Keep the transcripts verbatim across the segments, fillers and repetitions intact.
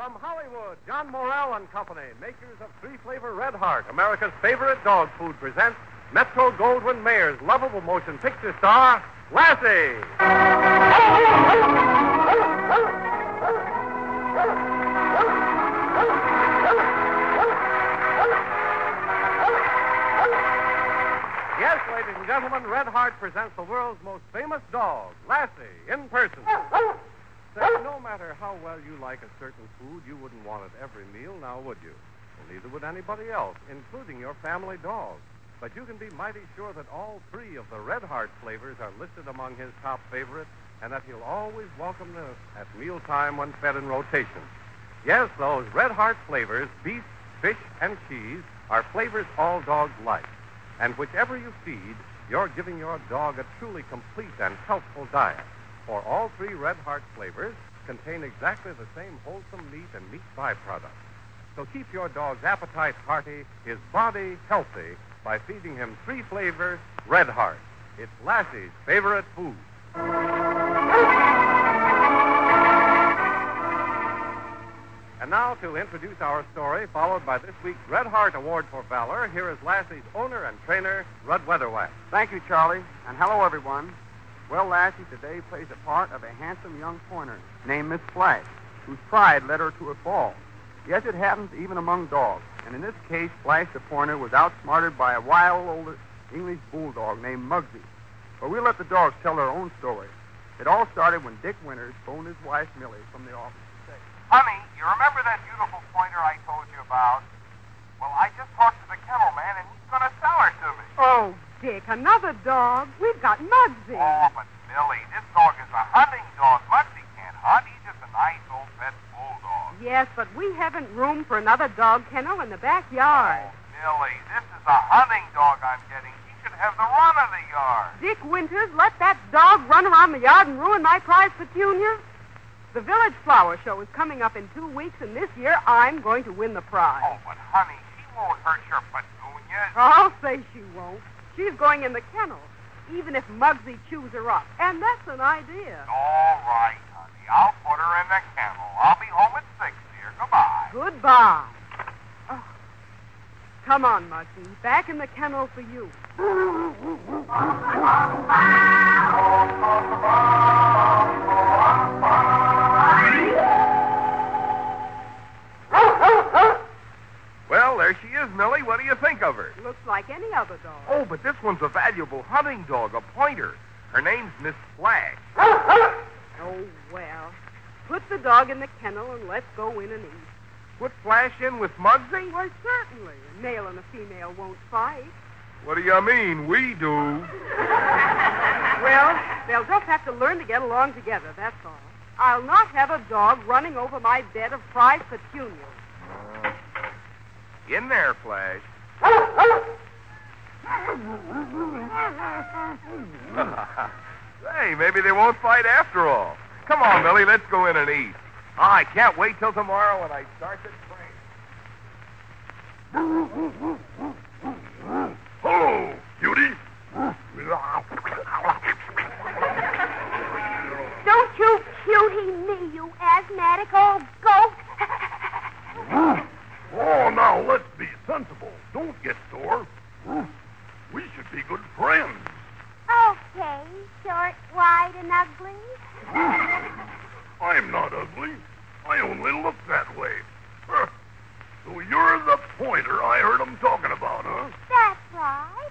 From Hollywood, John Morrell and Company, makers of three-flavor Red Heart, America's favorite dog food, presents Metro Goldwyn Mayer's lovable motion picture star, Lassie. Yes, ladies and gentlemen, Red Heart presents the world's most famous dog, Lassie, in person. Say, no matter how well you like a certain food, you wouldn't want it every meal, now would you? Well, neither would anybody else, including your family dog. But you can be mighty sure that all three of the Red Heart flavors are listed among his top favorites, and that he'll always welcome them at mealtime when fed in rotation. Yes, those Red Heart flavors, beef, fish, and cheese, are flavors all dogs like. And whichever you feed, you're giving your dog a truly complete and healthful diet. For all three Red Heart flavors contain exactly the same wholesome meat and meat byproducts. So keep your dog's appetite hearty, his body healthy, by feeding him three flavors Red Heart. It's Lassie's favorite food. And now, to introduce our story, followed by this week's Red Heart Award for Valor, here is Lassie's owner and trainer, Rudd Weatherwax. Thank you, Charlie, and hello, everyone. Well, Lassie today plays the part of a handsome young pointer named Miss Flash, whose pride led her to a fall. Yes, it happens even among dogs, and in this case, Flash the pointer was outsmarted by a wild old English bulldog named Muggsy. But we'll let the dogs tell their own story. It all started when Dick Winters phoned his wife, Millie, from the office to say, "Honey, you remember that beautiful pointer I told you about? Well, I just talked to the kennel man, and he's going to sell her to me." Oh, Dick, another dog. We've got Muggsy. Oh, but Millie, this dog is a hunting dog. Muggsy can't hunt. He's just a nice old pet bulldog. Yes, but we haven't room for another dog kennel in the backyard. Oh, Millie, this is a hunting dog I'm getting. He should have the run of the yard. Dick Winters, let that dog run around the yard and ruin my prize petunia? The Village Flower Show is coming up in two weeks, and this year I'm going to win the prize. Oh, but honey, she won't hurt your petunia. I'll say she won't. She's going in the kennel, even if Muggsy chews her up. And that's an idea. All right, honey. I'll put her in the kennel. I'll be home at six, dear. Goodbye. Goodbye. Oh. Come on, Muggsy. Back in the kennel for you. Well, there she is, Millie. What do you think of her? Looks like any other dog. Oh, but this one's a valuable hunting dog, a pointer. Her name's Miss Flash. Oh, well. Put the dog in the kennel and let's go in and eat. Put Flash in with Muggsy? Why, certainly. A male and a female won't fight. What do you mean, we do? Well, they'll just have to learn to get along together, that's all. I'll not have a dog running over my bed of prize petunias. Uh, in there, Flash. Hey, maybe they won't fight after all. Come on, Millie, let's go in and eat. Oh, I can't wait till tomorrow when I start the train. Hello, cutie. Don't you cutie me, you asthmatic old goat. Oh, now let's be sensible. Don't get sore. We should be good friends. Okay, short, wide, and ugly. I'm not ugly. I only look that way. So you're the pointer I heard them talking about, huh? That's right.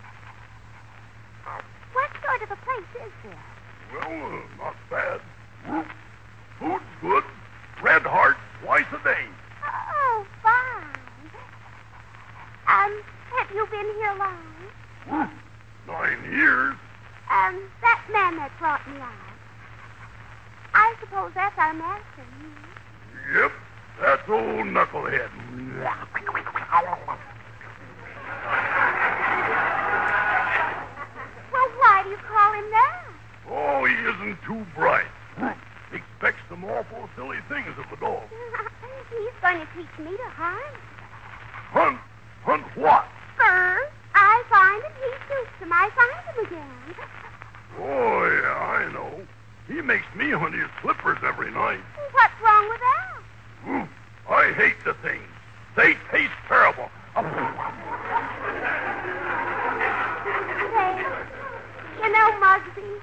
What sort of a place is this? Well, uh, not bad. Food's good. Red Heart twice a day. Oh, fine. Um, have you been here long? Nine years. Um, that man that brought me out. I suppose that's our master. Hmm? Yep, that's old Knucklehead. Well, why do you call him that? Oh, he isn't too bright. Expects some awful silly things of the dog. He's going to teach me to hunt. Hunt? Hunt what? First, I find him, he shoots him, I find him again. Oh, yeah, I know. He makes me hunt his slippers every night. What's wrong with that? Hmm. hate the things. They taste terrible. Say, you know, Muggsy,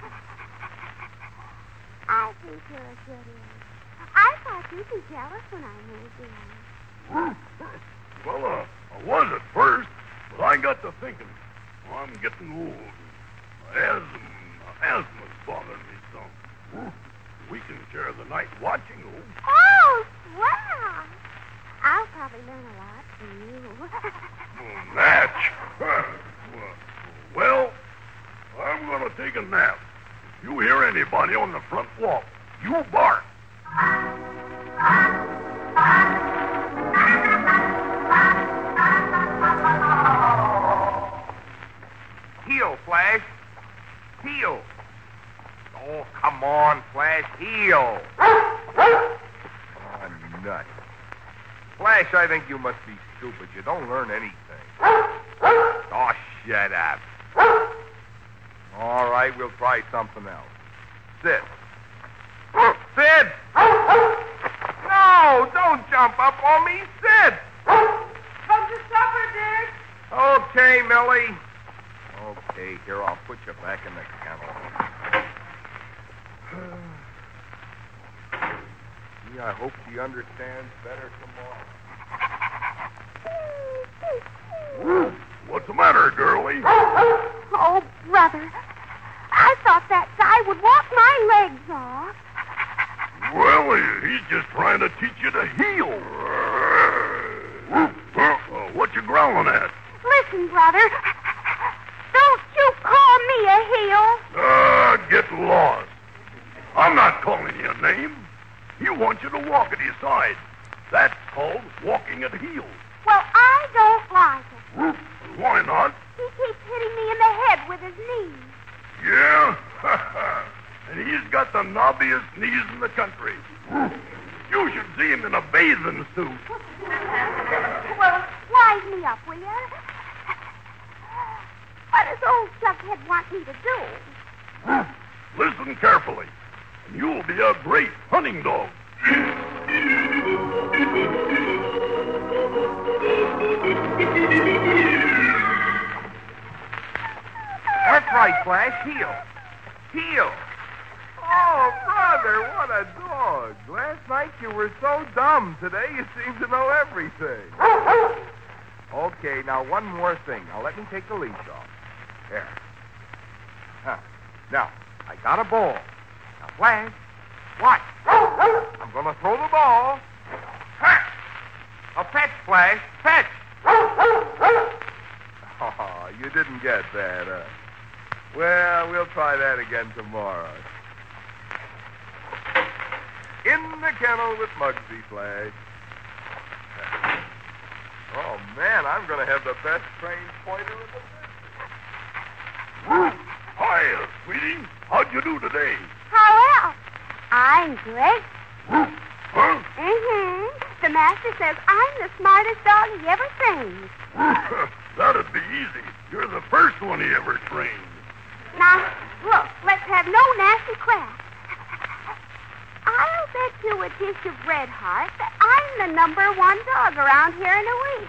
I think you're a good egg. I thought you'd be jealous when I moved in. Well, uh, I was at first, but I got to thinking. Well, I'm getting old. Asthma, asthma's bothering me some. We can share the night watching, though. Oh, swell. I'll probably learn a lot from you. Oh, Natch. Huh. Well, I'm going to take a nap. If you hear anybody on the front walk, you bark. Heel, Flash. Heel. Oh, come on, Flash. Heel. Oh, nuts. Flash, I think you must be stupid. You don't learn anything. Oh, shut up. All right, we'll try something else. Sit. Sit! No, don't jump up on me. Sit! Come to supper, Dick. Okay, Millie. Okay, here, I'll put you back in the kennel. Gee, I hope she understands better tomorrow. What's the matter, girlie? Oh, brother, I thought that guy would walk my legs off. Well, he's just trying to teach you to heel. Uh, what you growling at? Listen, brother, don't you call me a heel. Ah, uh, get lost. I'm not calling you a name. He wants you to walk at his side. That's called walking at heels. Well, I don't like it. Why not? He keeps hitting me in the head with his knees. Yeah? And he's got the knobbiest knees in the country. You should see him in a bathing suit. Well, wise me up, will you? What does old Jughead want me to do? Listen carefully, and you'll be a great hunting dog. That's right, Flash. Heel. Heel. Oh, brother, what a dog. Last night you were so dumb. Today you seem to know everything. Okay, now one more thing. Now let me take the leash off. There. Huh. Now, I got a ball. Now, Flash, watch. I'm going to throw the ball. Ha! A fetch, Flash. Fetch. Oh, you didn't get that, huh? Well, we'll try that again tomorrow. In the kennel with Muggsy, Flash. Oh, man, I'm going to have the best trained pointer in the business. Hiya, sweetie. How'd you do today? How else? I'm great. Huh? Mm-hmm. The master says I'm the smartest dog he ever trained. That'd be easy. You're the first one he ever trained. Now, look, let's have no nasty crap. I'll bet you a dish of Red Heart that I'm the number one dog around here in a week.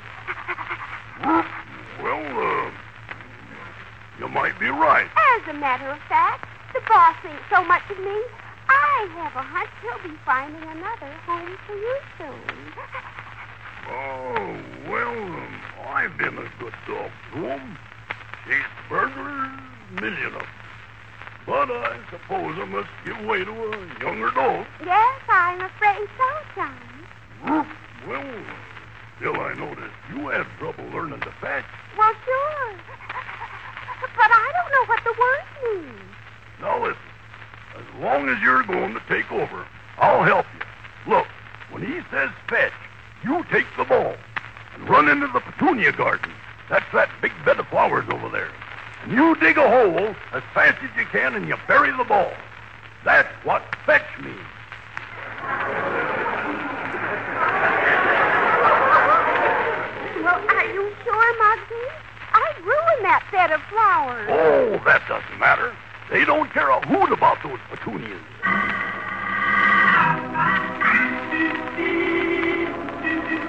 Well, uh, you might be right. As a matter of fact, the boss thinks so much of me, I have a hunch he'll be finding another home for you soon. Oh, well, um, I've been a good dog to him. Chased burglars, million of them. But I suppose I must give way to a younger dog. Yes, I'm afraid so, John. Well, still I noticed you had trouble learning to fetch. Well, sure. But I don't know what the word means. Now listen, as long as you're going to take over, I'll help you. Look, when he says fetch, you take the ball and run into the petunia garden. That's that big bed of flowers over there. And you dig a hole as fast as you can and you bury the ball. That's what fetch means. Well, are you sure, Muggsy? I'd ruin that bed of flowers. Oh, that doesn't matter. They don't care a hoot about those petunias.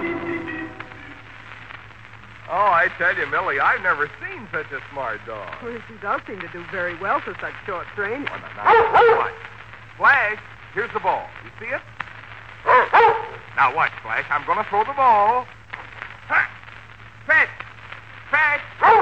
I tell you, Millie, I've never seen such a smart dog. Well, she does seem to do very well for such short training. Oh, no, no, watch. Flash, here's the ball. You see it? Now watch, Flash. I'm going to throw the ball. Ha! Fetch! Fetch!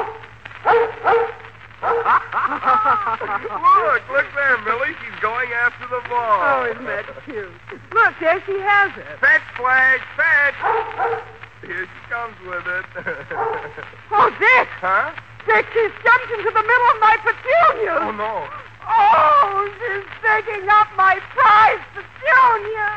Look, look there, Millie. She's going after the ball. Oh, isn't that cute? Look, there she has it. Fetch, Flash, fetch! Here she comes with it. Oh, Dick! Huh? Dick, she's jumped into the middle of my petunias. Oh, no. Oh, she's taking up my prize petunia.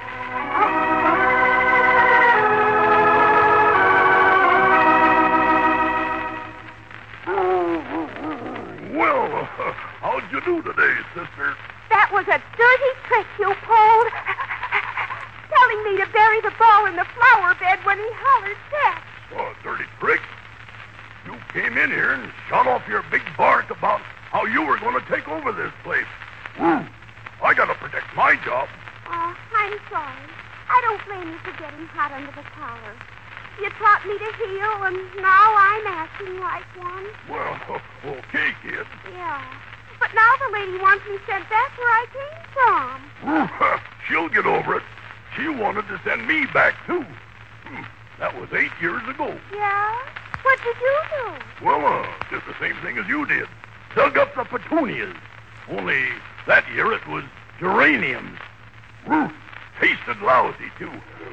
Well, uh, how'd you do today, sister? That was a dirty trick you pulled. Telling me to bury the ball in the flower bed when he hollered fetch. Oh, dirty trick. You came in here and shot off your big bark about how you were going to take over this place. Woo! I got to protect my job. Oh, I'm sorry. I don't blame you for getting hot under the collar. You taught me to heel, and now I'm acting like one. Well, okay, kid. Yeah. But now the lady wants me sent back where I came from. She'll get over it. She wanted to send me back, too. Hmm. That was eight years ago. Yeah? What did you do? Well, uh, just the same thing as you did. Dug up the petunias. Only that year it was geraniums. Roof tasted lousy, too.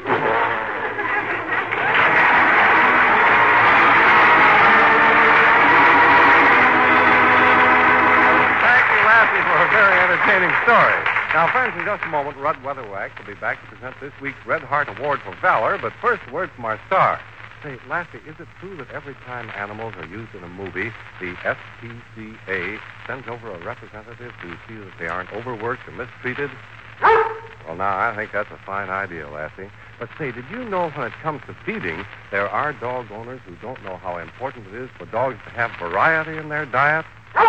Thank you, Lassie, for a very entertaining story. Now, friends, in just a moment, Rudd Weatherwax will be back to present this week's Red Heart Award for Valor. But first, a word from our star. Say, Lassie, is it true that every time animals are used in a movie, the S P C A sends over a representative to see that they aren't overworked or mistreated? Well, now, I think that's a fine idea, Lassie. But say, did you know when it comes to feeding, there are dog owners who don't know how important it is for dogs to have variety in their diet?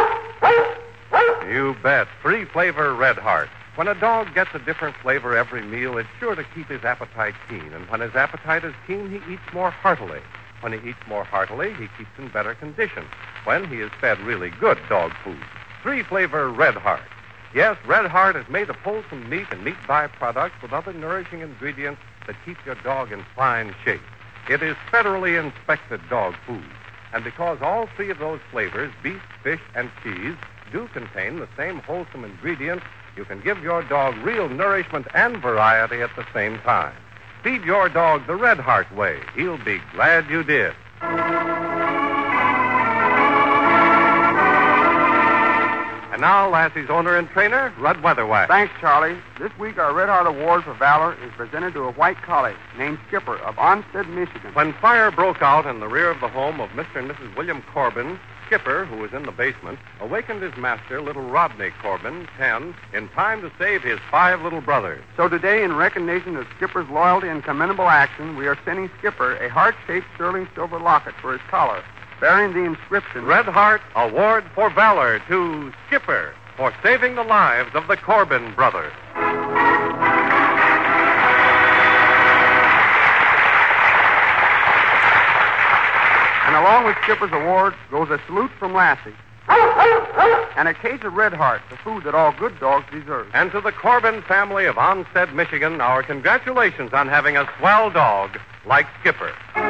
You bet. Free flavor Red Heart. When a dog gets a different flavor every meal, it's sure to keep his appetite keen. And when his appetite is keen, he eats more heartily. When he eats more heartily, he keeps in better condition. When he is fed really good dog food. Three flavor Red Heart. Yes, Red Heart is made of wholesome meat and meat byproducts with other nourishing ingredients that keep your dog in fine shape. It is federally inspected dog food. And because all three of those flavors, beef, fish, and cheese, do contain the same wholesome ingredients, you can give your dog real nourishment and variety at the same time. Feed your dog the Red Heart way. He'll be glad you did. And now, Lassie's owner and trainer, Rudd Weatherwax. Thanks, Charlie. This week, our Red Heart Award for Valor is presented to a white collie named Skipper of Onstead, Michigan. When fire broke out in the rear of the home of Mister and Missus William Corbin, Skipper, who was in the basement, awakened his master, little Rodney Corbin, ten, in time to save his five little brothers. So today, in recognition of Skipper's loyalty and commendable action, we are sending Skipper a heart-shaped sterling silver locket for his collar, bearing the inscription, Red Heart Award for Valor to Skipper for saving the lives of the Corbin brothers. And along with Skipper's award goes a salute from Lassie. And a case of Red Heart, the food that all good dogs deserve. And to the Corbin family of Onstead, Michigan, our congratulations on having a swell dog like Skipper.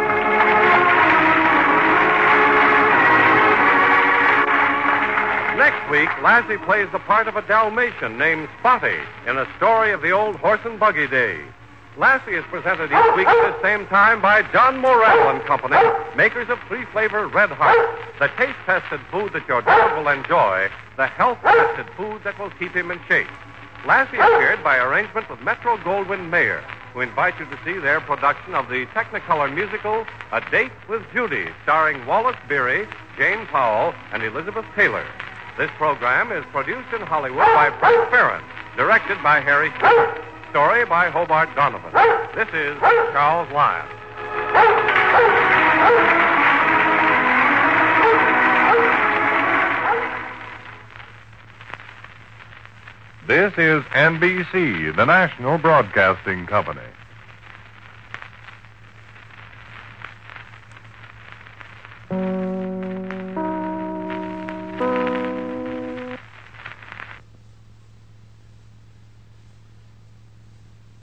Next week, Lassie plays the part of a Dalmatian named Spotty in a story of the old horse and buggy days. Lassie is presented each week at the same time by John Morrell and Company, makers of three-flavor Red Heart, the taste-tested food that your dog will enjoy, the health-tested food that will keep him in shape. Lassie appeared by arrangement with Metro-Goldwyn-Mayer, who invite you to see their production of the Technicolor musical A Date with Judy, starring Wallace Beery, Jane Powell, and Elizabeth Taylor. This program is produced in Hollywood by Frank Farron, directed by Harry Shepherd. Story by Hobart Donovan. This is Charles Lyons. This is N B C, the national broadcasting company.